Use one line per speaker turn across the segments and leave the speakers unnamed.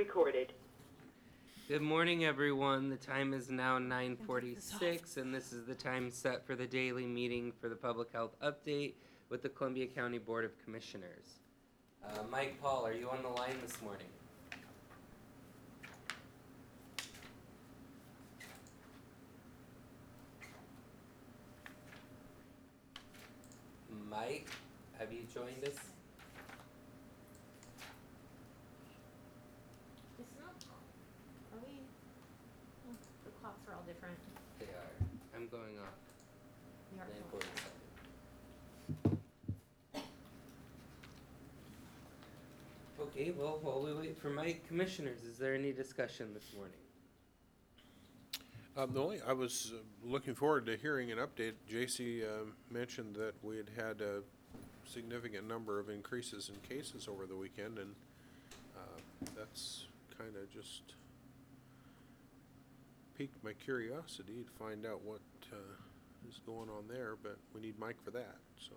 recorded.
Good morning, everyone. The time is now 9:46, and this is the time set for the daily meeting for the Public Health Update with the Columbia County Board of Commissioners. Mike Paul, are you on the line this morning? Mike, have you joined us?
It's not. Are we? Oh, the clocks are all different.
They are. I'm going off.
We are
9:47. Okay, well, while we wait for Mike, Commissioners, is there any discussion this morning?
I was looking forward to hearing an update. JC mentioned that we had had a significant number of increases in cases over the weekend, and that's kind of just piqued my curiosity to find out what is going on there, but we need Mike for that, so.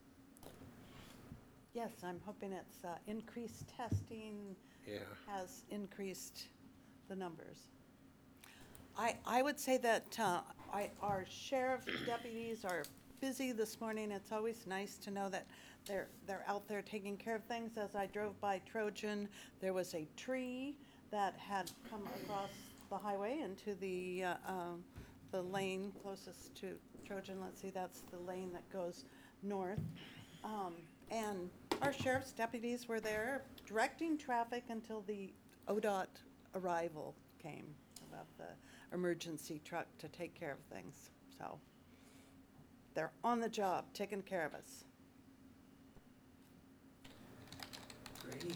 Yes, I'm hoping it's increased testing has increased the numbers. I would say that our sheriff deputies are busy this morning. It's always nice to know that they're out there taking care of things. As I drove by Trojan, there was a tree that had come across the highway into the lane closest to Trojan. Let's see, that's the lane that goes north. And our sheriff's deputies were there directing traffic until the ODOT arrival came about the emergency truck to take care of things. So they're on the job, taking care of us.
Great.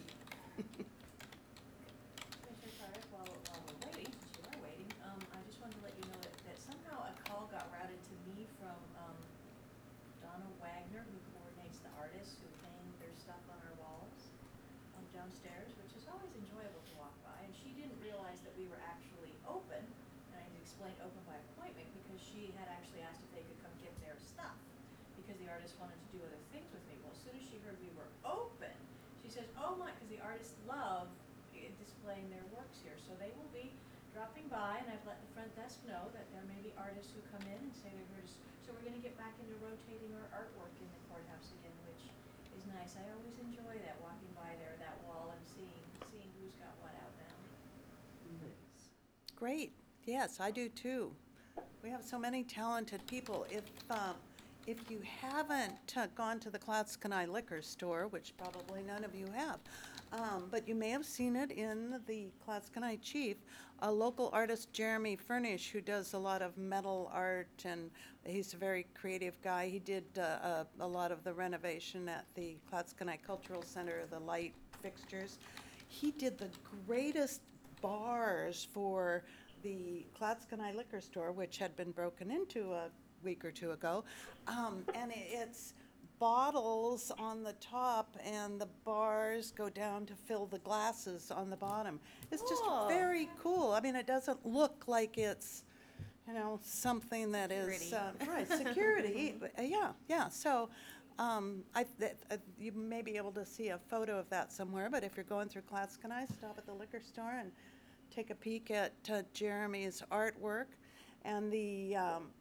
Commissioner Carter, while we're waiting, since you are waiting, I just wanted to let you know that somehow a call got routed to me from Donna Wagner, who coordinates the artists who hang their stuff on our walls downstairs, which is always enjoyable to walk by. And she didn't realize that we were actually open, and I had to explain open by appointment because she had actually asked if they could come get their stuff because the artists wanted to do other things with me. Well, as soon as she heard we were open, she says, oh my, because the artists love displaying their works here. So they will be dropping by, and I've let the front desk know that there may be artists who come in and say they're here to, so we're going to get back into rotating our artwork in the courthouse again, which is nice. I always enjoy that, walking by there, that wall, and seeing who's got what out now.
Nice.
Great. Yes, I do too. We have so many talented people. If you haven't gone to the Clatskanie liquor store, which probably none of you have, but you may have seen it in the Clatskanie Chief, a local artist, Jeremy Furnish, who does a lot of metal art, and he's a very creative guy. He did a lot of the renovation at the Clatskanie Cultural Center, the light fixtures. He did the greatest bars for the Clatskanie liquor store, which had been broken into a week or two ago, and it's bottles on the top and the bars go down to fill the glasses on the bottom. It's just very cool. I mean, it doesn't look like it's, something that is right, security. Yeah. So you may be able to see a photo of that somewhere, but if you're going through Clatskanie, stop at the liquor store and take a peek at Jeremy's artwork. And the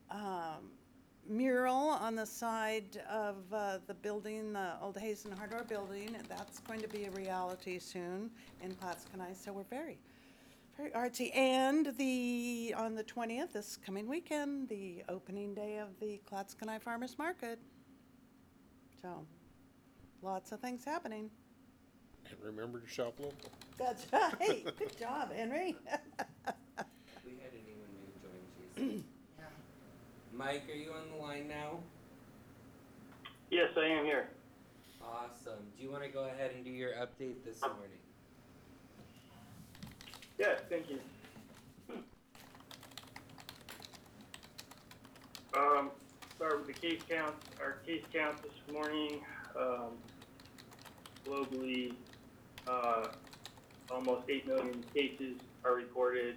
mural on the side of the building, the old Hazen Hardware building, that's going to be a reality soon in Clatskanie. So we're very, very artsy. And on the 20th, this coming weekend, the opening day of the Clatskanie Farmers Market. So lots of things happening.
And remember to shop local.
That's right. Good job, Henry.
We had anyone new join, Jason?
Yeah.
Mike, are you on the line now?
Yes, I am here.
Awesome. Do you want to go ahead and do your update this morning?
Yes, thank you. Start with the case count. Our case count this morning, globally, almost 8 million cases are reported.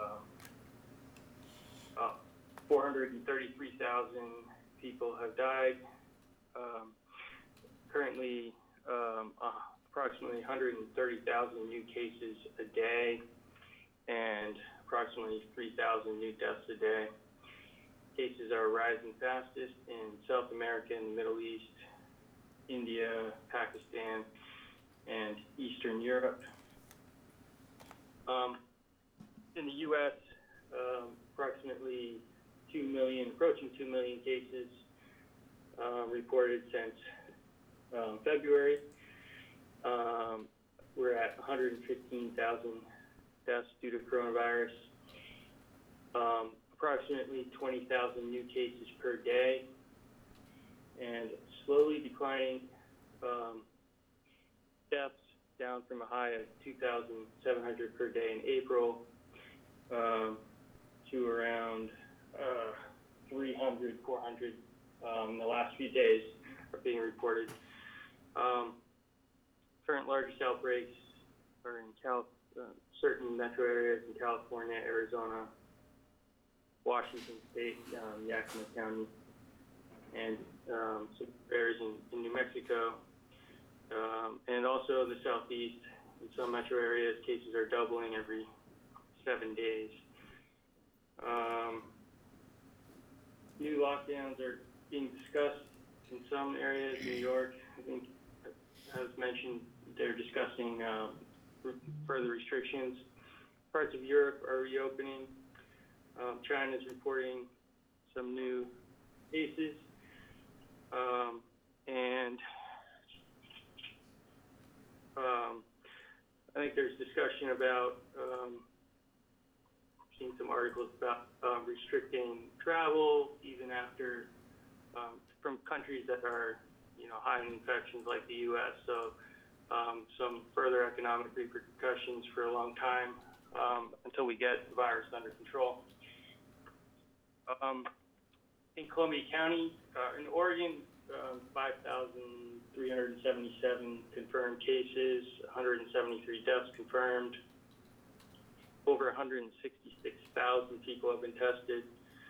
433,000 people have died. Currently, approximately 130,000 new cases a day and approximately 3,000 new deaths a day. Cases are rising fastest in South America and the Middle East, India, Pakistan, and Eastern Europe. In the U.S., approximately 2 million, approaching 2 million cases reported since February. We're at 115,000 deaths due to coronavirus. Approximately 20,000 new cases per day, and slowly declining deaths, down from a high of 2,700 per day in April to around 300, 400 in the last few days are being reported. Current largest outbreaks are in certain metro areas in California, Arizona, Washington State, Yakima County, and some areas in New Mexico, and also the Southeast. In some metro areas, cases are doubling every 7 days. New lockdowns are being discussed in some areas. New York, I think, has mentioned they're discussing further restrictions. Parts of Europe are reopening. China is reporting some new cases, and I think there's discussion about seeing some articles about restricting travel even after from countries that are high in infections like the U.S. So some further economic repercussions for a long time until we get the virus under control. In Columbia County, in Oregon, 5,377 confirmed cases, 173 deaths confirmed. Over 166,000 people have been tested.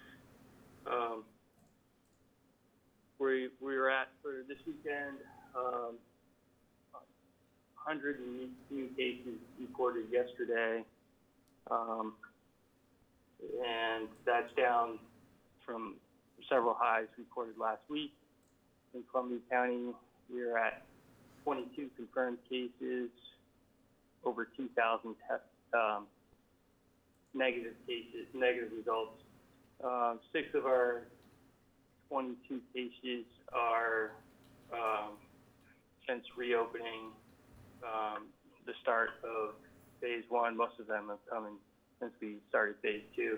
We were at, for this weekend, 100 new cases reported yesterday, and that's down from several highs reported last week. In Columbia County, we are at 22 confirmed cases, over 2,000 negative cases, negative results. 6 of our 22 cases are since reopening the start of phase 1. Most of them have come in since we started phase 2.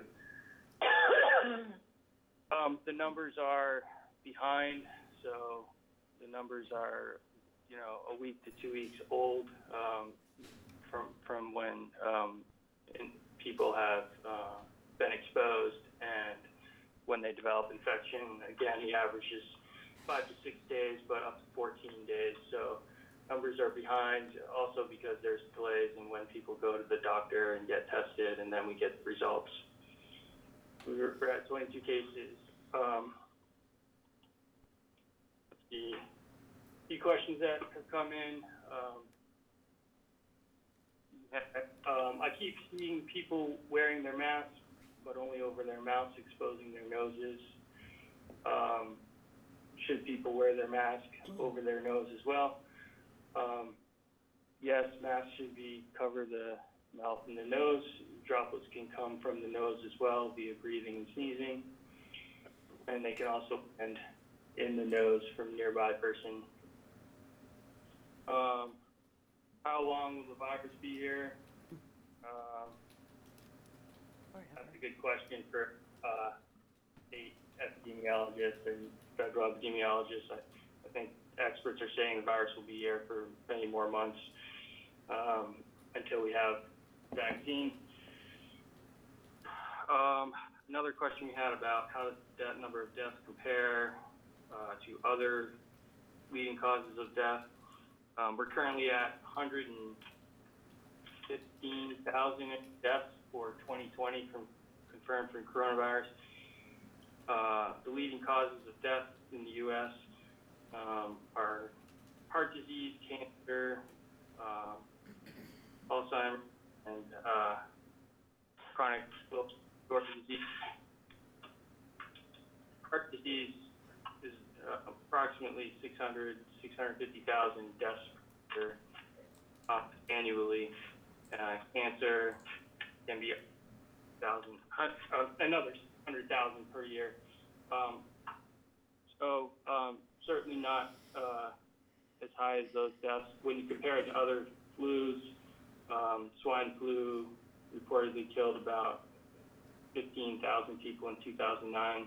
The numbers are behind, so the numbers are, a week to 2 weeks old from when people have been exposed and when they develop infection. Again, the average is 5 to 6 days, but up to 14 days. So numbers are behind also because there's delays in when people go to the doctor and get tested, and then we get the results. We're at 22 cases. The few questions that have come in. I keep seeing people wearing their masks, but only over their mouths, exposing their noses. Should people wear their mask over their nose as well? Yes, masks should cover the mouth and the nose. Droplets can come from the nose as well via breathing and sneezing. And they can also end in the nose from a nearby person. How long will the virus be here? That's a good question for state epidemiologists and federal epidemiologists. I think experts are saying the virus will be here for many more months until we have vaccine. Another question we had about how does that number of deaths compare to other leading causes of death. We're currently at 115,000 deaths for 2020 confirmed from coronavirus. The leading causes of death in the U.S. Are heart disease, cancer, Alzheimer's, and chronic obstructive disease. Heart disease is approximately 650,000 deaths per annually. Cancer can be another 100,000 per year. Certainly not as high as those deaths. When you compare it to other flus, swine flu reportedly killed about 15,000 people in 2009.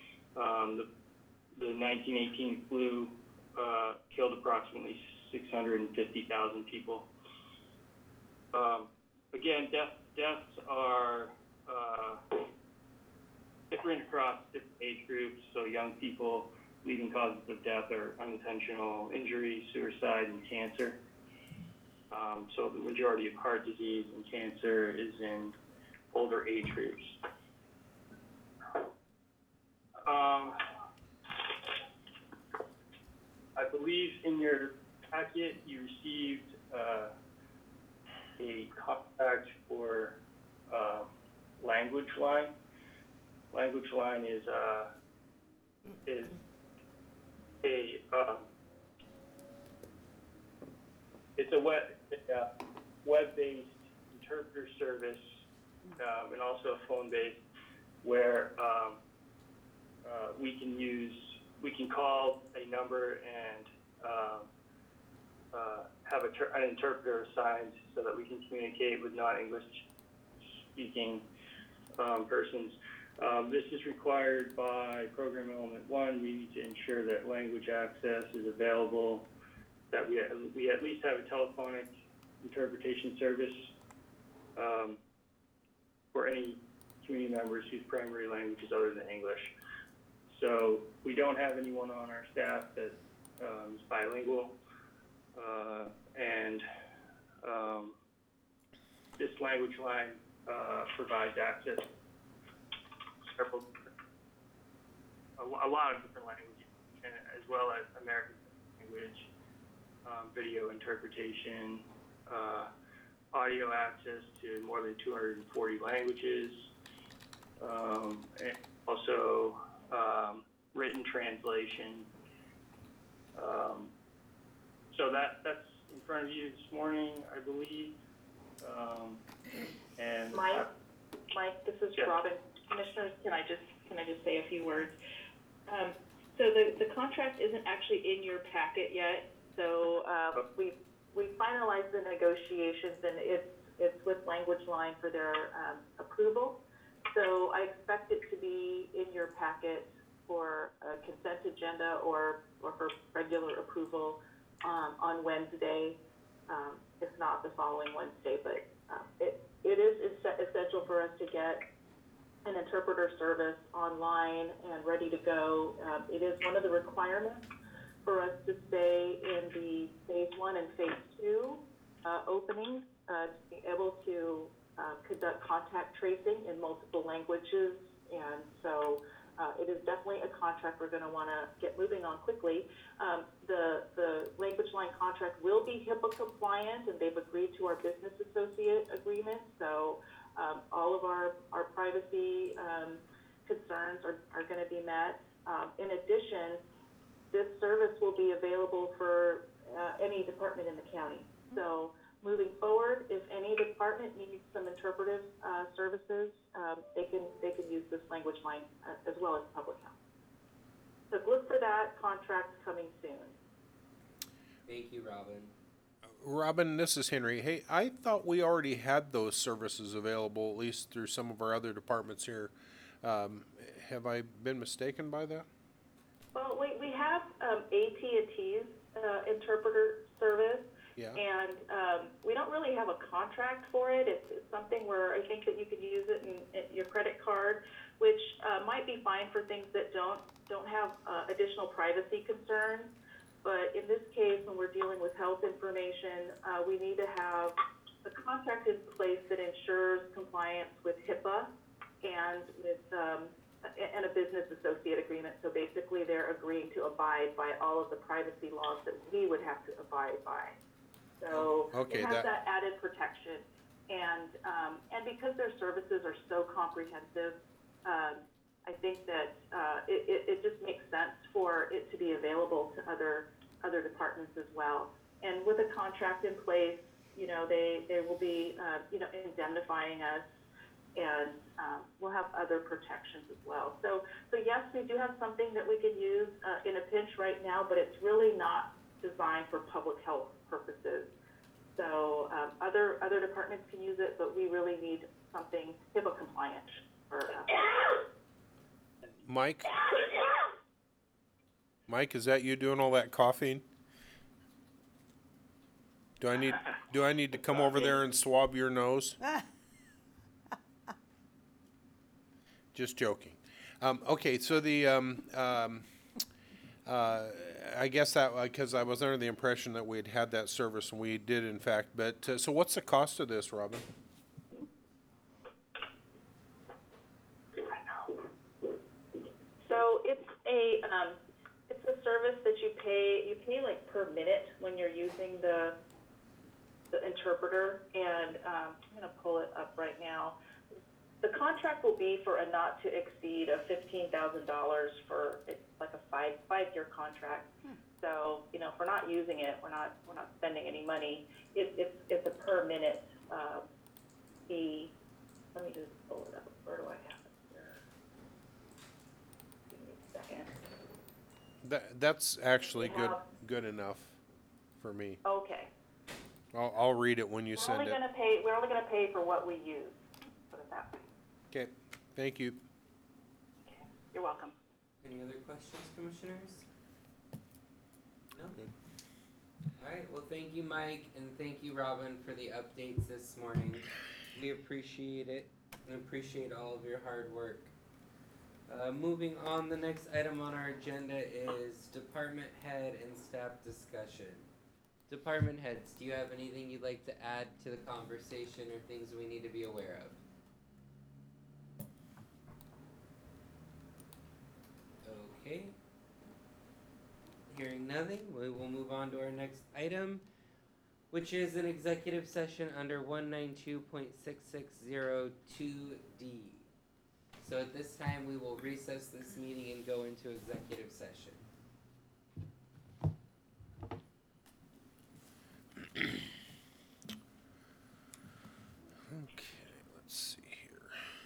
The 1918 flu killed approximately 650,000 people. Again, deaths are different across different age groups. So young people, leading causes of death are unintentional injury, suicide, and cancer. So the majority of heart disease and cancer is in older age groups. I believe in your packet you received a contact for Language Line. Language Line is a it's a web-based interpreter service and also a phone-based where we can call a number and have an interpreter assigned so that we can communicate with non-English speaking persons. This is required by Program Element 1. We need to ensure that language access is available, that we at least have a telephonic interpretation service for any community members whose primary language is other than English. So we don't have anyone on our staff that is bilingual, and this Language Line provides access to a lot of different languages, as well as American language, video interpretation, audio access to more than 240 languages, and also written translation. So that's in front of you this morning, I believe. And
Mike, this is
Yes.
Robin. Commissioners, can I just say a few words? So the contract isn't actually in your packet yet. So we finalized the negotiations, and it's with Language Line for their approval. So I expect it to be in your packet for a consent agenda or for regular approval on Wednesday, if not the following Wednesday. But it is essential for us to get an interpreter service online and ready to go. It is one of the requirements for us to stay in the phase 1 and phase 2 openings to be able to conduct contact tracing in multiple languages. And so it is definitely a contract we're going to want to get moving on quickly. The Language Line contract will be HIPAA compliant, and they've agreed to our business associate agreement. So all of our privacy concerns are going to be met. In addition, this service will be available for any department in the county. So moving forward, if any department needs some interpretive services, they can use this Language Line as well as public health. So look for that contract coming soon.
Thank you, Robin.
Robin, this is Henry. Hey, I thought we already had those services available, at least through some of our other departments here. Have I been mistaken by that?
Well, we have AT&T's interpreter service.
Yeah.
And we don't really have a contract for it. It's something where I think that you could use it in your credit card, which might be fine for things that don't have additional privacy concerns. But in this case, when we're dealing with health information, we need to have a contract in place that ensures compliance with HIPAA and with and a business associate agreement. So basically, they're agreeing to abide by all of the privacy laws that we would have to abide by. So
Okay,
it has that added protection. And because their services are so comprehensive, I think that it just makes sense for it to be available to other departments as well. And with a contract in place, you know, they will be, you know, indemnifying us, and we'll have other protections as well. So yes, we do have something that we can use in a pinch right now, but it's really not designed for public health purposes. So other departments can use it, but we really need something HIPAA compliant for
Mike? Mike, is that you doing all that coughing? Do I need to come over there and swab your nose? Just joking. Okay, so the I guess that because I was under the impression that we had that service, and we did in fact. But so, what's the cost of this, Robin?
So it's a service that you pay like per minute when you're using the interpreter, and I'm gonna pull it up right now. The contract will be for a not to exceed of $15,000 for it's like a five-year contract. So, you know, if we're not using it, we're not spending any money. It's a per minute fee. Let me just pull it up. Where do I have it here? Give me a second.
That's actually
We have-
good enough for me.
Okay.
I'll read it when you
We're
send
only
it.
gonna pay for what we use. Put it that way.
Okay, thank you.
Okay. You're welcome.
Any other questions, commissioners? No?
Good.
Alright, well, thank you, Mike, and thank you, Robin, for the updates this morning. We appreciate it, and appreciate all of your hard work. Moving on, the next item on our agenda is department head and staff discussion. Department heads, do you have anything you'd like to add to the conversation or things we need to be aware of? Okay. Hearing nothing, we will move on to our next item, which is an executive session under 192.6602D. So at this time, we will recess this meeting and go into executive session.
Okay, let's see here.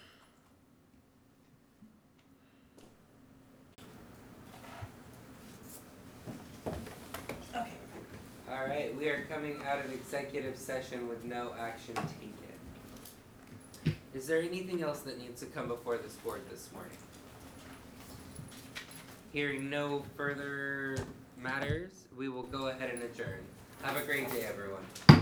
Okay.
Alright, we are coming out of executive session with no action taken. Is there anything else that needs to come before this board this morning? Hearing no further matters, we will go ahead and adjourn. Have a great day, everyone.